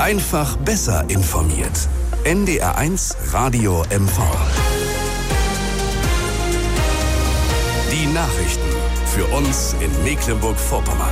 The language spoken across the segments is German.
Einfach besser informiert. NDR1 Radio MV. Die Nachrichten für uns in Mecklenburg-Vorpommern.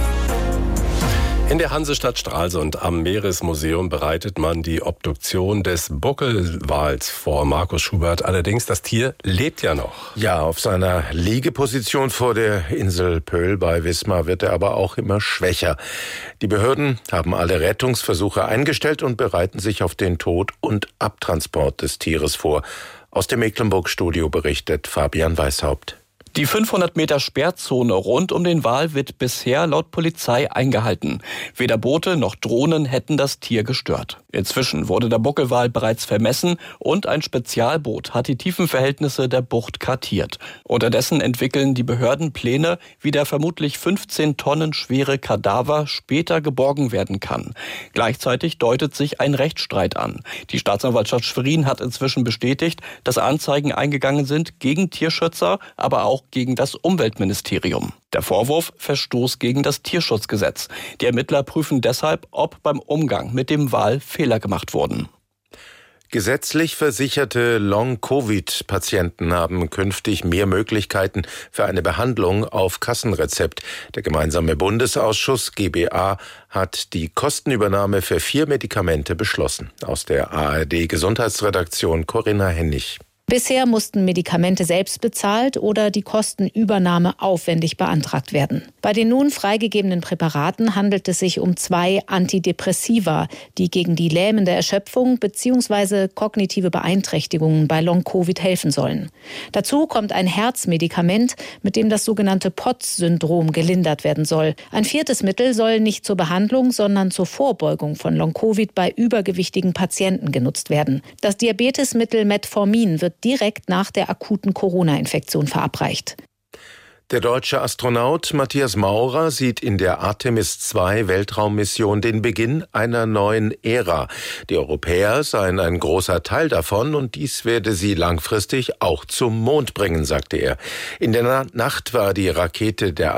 In der Hansestadt Stralsund am Meeresmuseum bereitet man die Obduktion des Buckelwals vor. Markus Schubert, allerdings, das Tier lebt ja noch. Ja, auf seiner Liegeposition vor der Insel Pöhl bei Wismar wird er aber auch immer schwächer. Die Behörden haben alle Rettungsversuche eingestellt und bereiten sich auf den Tod und Abtransport des Tieres vor. Aus dem Mecklenburg-Studio berichtet Fabian Weishaupt. Die 500 Meter Sperrzone rund um den Wal wird bisher laut Polizei eingehalten. Weder Boote noch Drohnen hätten das Tier gestört. Inzwischen wurde der Buckelwal bereits vermessen und ein Spezialboot hat die Tiefenverhältnisse der Bucht kartiert. Unterdessen entwickeln die Behörden Pläne, wie der vermutlich 15 Tonnen schwere Kadaver später geborgen werden kann. Gleichzeitig deutet sich ein Rechtsstreit an. Die Staatsanwaltschaft Schwerin hat inzwischen bestätigt, dass Anzeigen eingegangen sind gegen Tierschützer, aber auch gegen das Umweltministerium. Der Vorwurf: Verstoß gegen das Tierschutzgesetz. Die Ermittler prüfen deshalb, ob beim Umgang mit dem Wal Fehler gemacht wurden. Gesetzlich versicherte Long-Covid-Patienten haben künftig mehr Möglichkeiten für eine Behandlung auf Kassenrezept. Der gemeinsame Bundesausschuss GBA hat die Kostenübernahme für 4 Medikamente beschlossen. Aus der ARD-Gesundheitsredaktion Corinna Hennig. Bisher mussten Medikamente selbst bezahlt oder die Kostenübernahme aufwendig beantragt werden. Bei den nun freigegebenen Präparaten handelt es sich um 2 Antidepressiva, die gegen die lähmende Erschöpfung bzw. kognitive Beeinträchtigungen bei Long-Covid helfen sollen. Dazu kommt ein Herzmedikament, mit dem das sogenannte POTS-Syndrom gelindert werden soll. Ein 4. Mittel soll nicht zur Behandlung, sondern zur Vorbeugung von Long-Covid bei übergewichtigen Patienten genutzt werden. Das Diabetesmittel Metformin wird direkt nach der akuten Corona-Infektion verabreicht. Der deutsche Astronaut Matthias Maurer sieht in der Artemis-II-Weltraummission den Beginn einer neuen Ära. Die Europäer seien ein großer Teil davon und dies werde sie langfristig auch zum Mond bringen, sagte er. In der Nacht war die Rakete der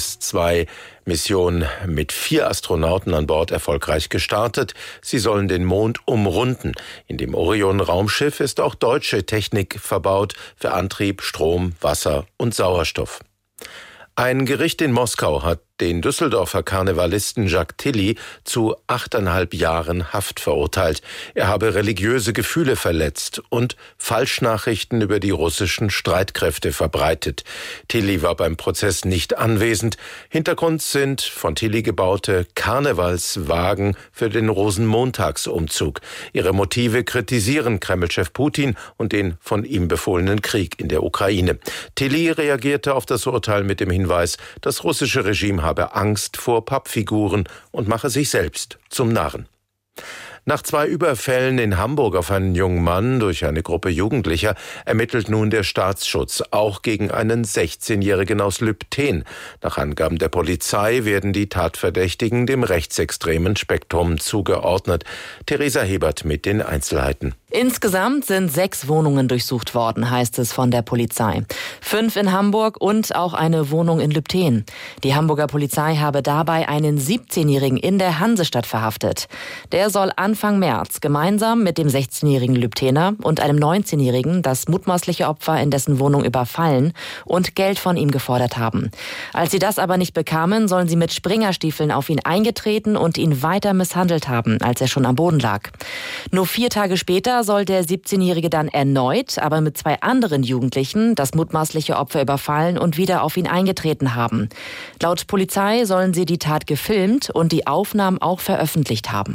Artemis-II-Mission mit 4 Astronauten an Bord erfolgreich gestartet. Sie sollen den Mond umrunden. In dem Orion-Raumschiff ist auch deutsche Technik verbaut für Antrieb, Strom, Wasser und Sauerstoff. Ein Gericht in Moskau hat den Düsseldorfer Karnevalisten Jacques Tilly zu 8,5 Jahren Haft verurteilt. Er habe religiöse Gefühle verletzt und Falschnachrichten über die russischen Streitkräfte verbreitet. Tilly war beim Prozess nicht anwesend. Hintergrund sind von Tilly gebaute Karnevalswagen für den Rosenmontagsumzug. Ihre Motive kritisieren Kreml-Chef Putin und den von ihm befohlenen Krieg in der Ukraine. Tilly reagierte auf das Urteil mit dem Hinweis, das russische Regime habe Angst vor Pappfiguren und mache sich selbst zum Narren. Nach 2 Überfällen in Hamburg auf einen jungen Mann durch eine Gruppe Jugendlicher ermittelt nun der Staatsschutz auch gegen einen 16-Jährigen aus Lübten. Nach Angaben der Polizei werden die Tatverdächtigen dem rechtsextremen Spektrum zugeordnet. Theresa Hebert mit den Einzelheiten. Insgesamt sind 6 Wohnungen durchsucht worden, heißt es von der Polizei. 5 in Hamburg und auch eine Wohnung in Lübten. Die Hamburger Polizei habe dabei einen 17-Jährigen in der Hansestadt verhaftet. Der soll Anfang März gemeinsam mit dem 16-jährigen Lübtener und einem 19-jährigen das mutmaßliche Opfer in dessen Wohnung überfallen und Geld von ihm gefordert haben. Als sie das aber nicht bekamen, sollen sie mit Springerstiefeln auf ihn eingetreten und ihn weiter misshandelt haben, als er schon am Boden lag. Nur 4 Tage später soll der 17-Jährige dann erneut, aber mit 2 anderen Jugendlichen, das mutmaßliche Opfer überfallen und wieder auf ihn eingetreten haben. Laut Polizei sollen sie die Tat gefilmt und die Aufnahmen auch veröffentlicht haben.